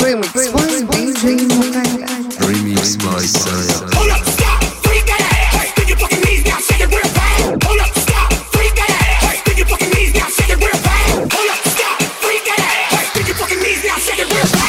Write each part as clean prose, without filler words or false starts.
Remix by DJ Mukanda. Remix by Saya. Hold up, stop, freak that ass. Hey, think you fucking knees now, shake it real fast. Hold up, stop, freak that ass. Hey, think you fucking knees now, shake it real fast. Hold up, stop, freak that ass. Hey, think you fucking knees now, shake it real fast.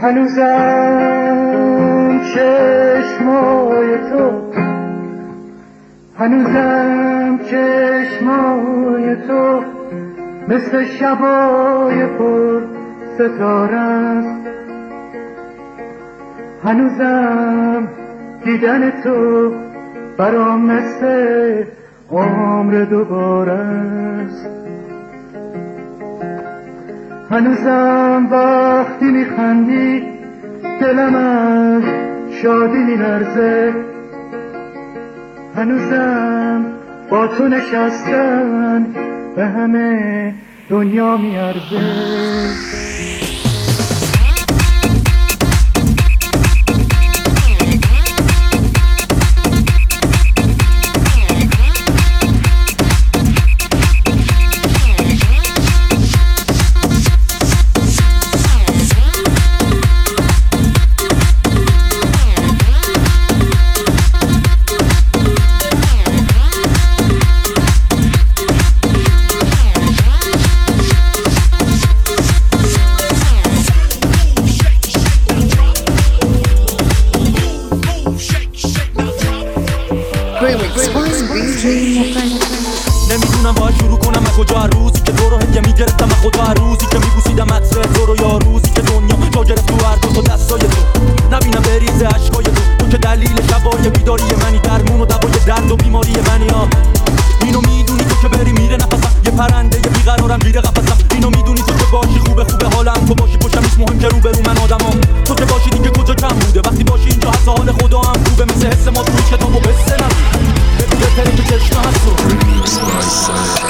هنوزم چشمای تو، هنوزم چشمای تو مثل شبای پر ستاره است. هنوزم دیدن تو برام مثل عمر دوباره است. هنوزم وقتی میخندی دلم از شادی میلرزه. هنوزم با تو نشستن به همه دنیا میارزه. نمیدونم باید شروع کنم از کجا، هر روزی که تو رو هدیه میگرفتم از خدا، هر روزی که میبوسیدم عطر تو رو، یا روزی که دنیا جا گرفت تو هر دو تا دستای تو، نبینم بریزه عشقای تو که دلیل شبای بیداری منی، درمون و دوای درد و بیماری منی. اینو میدونی تو که بری میره نفسم، یه پرنده بیقرارم گیره قفسم. اینو میدونی تو که باشی خوبه حالم، تو باشی پشتم نیست مهم که روبرو من آدمم. تو که باشی دیگه کجا کم بوده، وقتی باشی اینجا حتی حال خدا هم خوبه، مثل حس ما توی کتاب و قصه نبود. بگو بهتره که چشم هست تو Remix by Saya.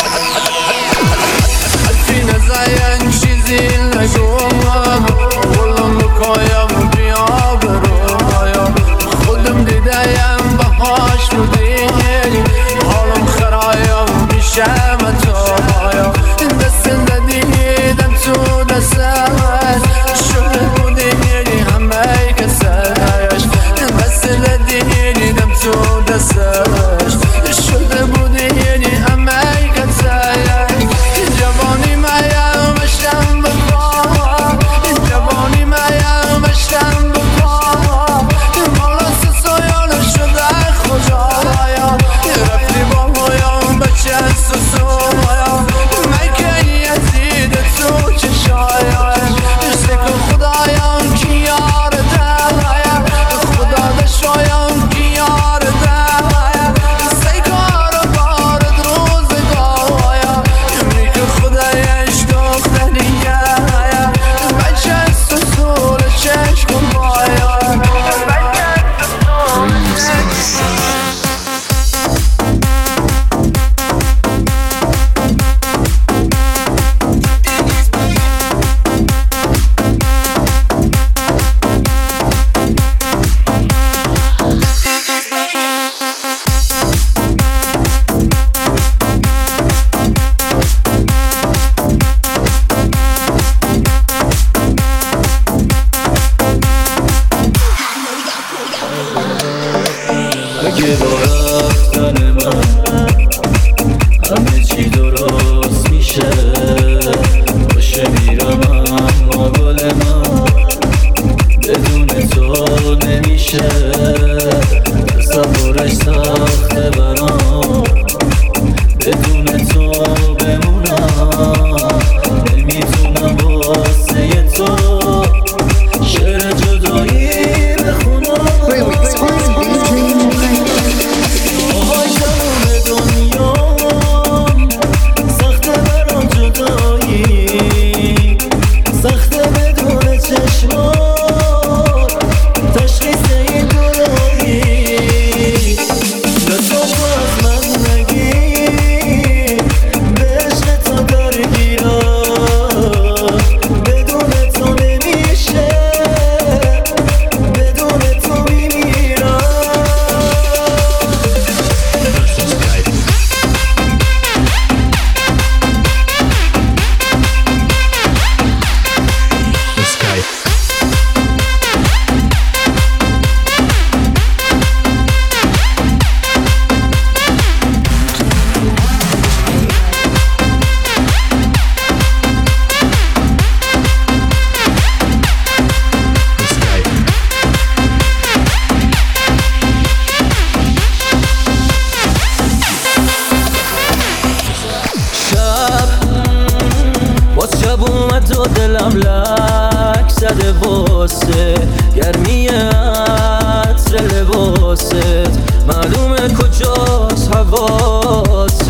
الفی نزاین چیزی نگویم، ولم بکایم بیا برویم، خودم دیدم بهاش بودی، حالم خرایم بیشم تو بایم. دست ندیدم تو دستش شده بودی همه کسش، دست ندیدم تو دستش شده بودی همه کسش. جوانی مایم بشم بخواه، جوانی مایم بشم دلم لک زده واسه گرمی عطر لباست معلومه کجاست حواست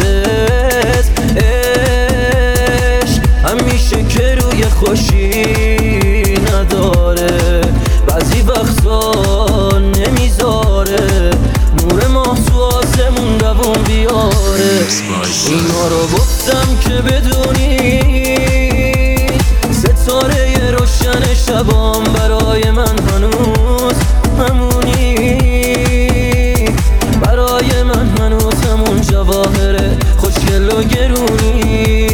عشق همیشه که روی خوشی نداره بعضی وقتا نمیذاره نور ماه تو آسمون دوون بیاره اینا رو گفتم که بدونی ستاره روشن شبام برای من هنوز همونی برای من هنوز همون جواهر خوشگل و گرونی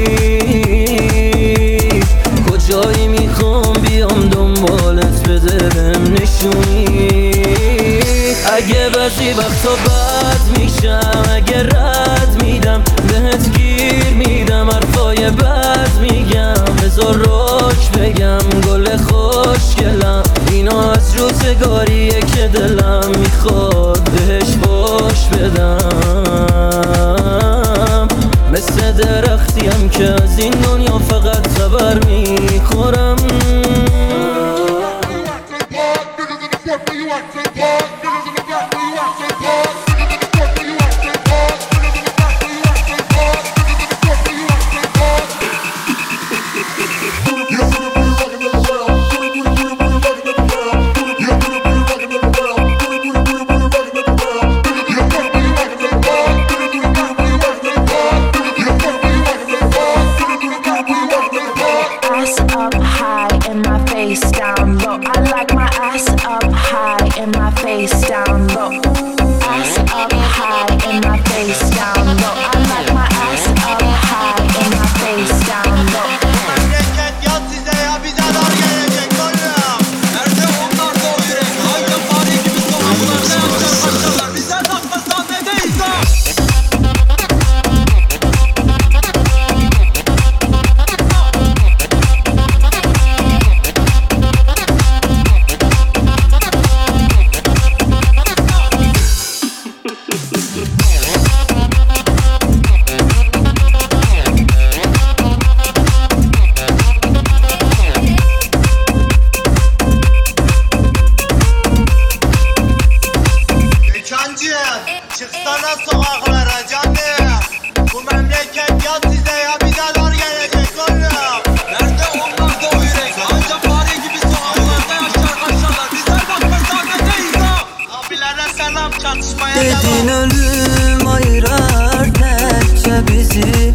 کجایی میخوام بیام دنبالت بده بهم نشونی اگه بعضی وقتا بد میشم اگه رد میدم بهت گیر میدم حرفای بد میگم بذار روش بگم گل خوشگلم اینا از روزگاریه که دلم میخواد بهش باش بدم مثل درختیم که از این دنیا فقط خبر میخورم Dedin ölüm ayırar tekçe bizi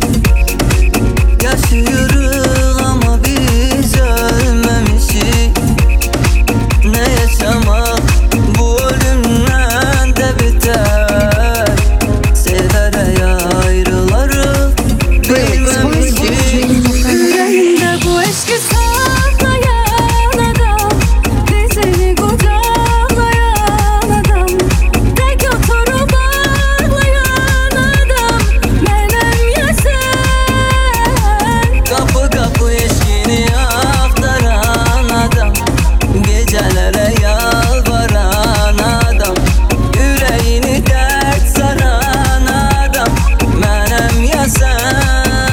Yaşıyoruz ama biz ölmemişiz Ne yaşamak bu ölümden de biter Severek ayrılarız bilmemişiz Yüreğinde bu eşki saklayan adam dizini kucaklayan adam tek oturup ağlayan adam benim ya sen Kapı kapı eşkini aktaran adam Gecelere yalvaran adam Yüreğini dert saran adam benim ya sen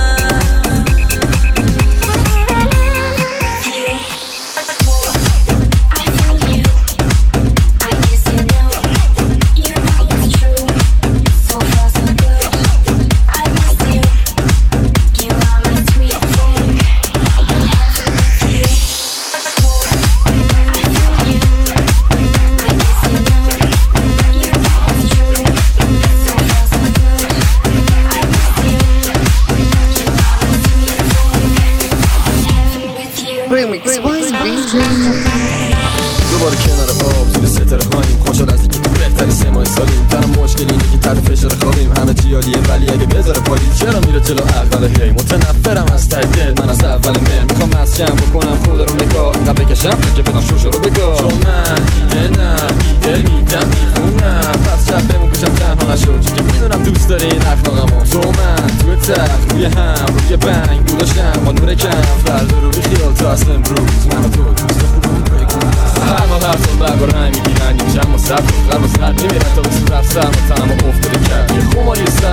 Remix was DJ دوباره کنار آب زیر ستاره هاییم خوشحال از اینکه تو بهترین سمای سالیم تنم مشکل اینه که تحت فشار خوابیم همه چی عالیه ولی اگه بذاره پایین چرا میره جلو اول هی متنفرم از ته دل من از اول مهر میخوام مسجم بکنم خدا رو نگاه اینقدر بکشم که بدم شوشو رو بگاه چون من دیدنم دل میدم میخونم پس شب بمون کشم تنها نشد چون که میدونم دوست داری این اخلاقمو تو من توی تخت روی هم روی بنگ گذاشتم با نور کم فردا رو بیخیال تا اصل امروز من و تو دوست خوبم هر ما هر سال برگار رنگ میگیرن یک جمع و سبت قرب و سرد میمیرن تا به صورت سرم و تنم و افتاده کرد یه خماری سر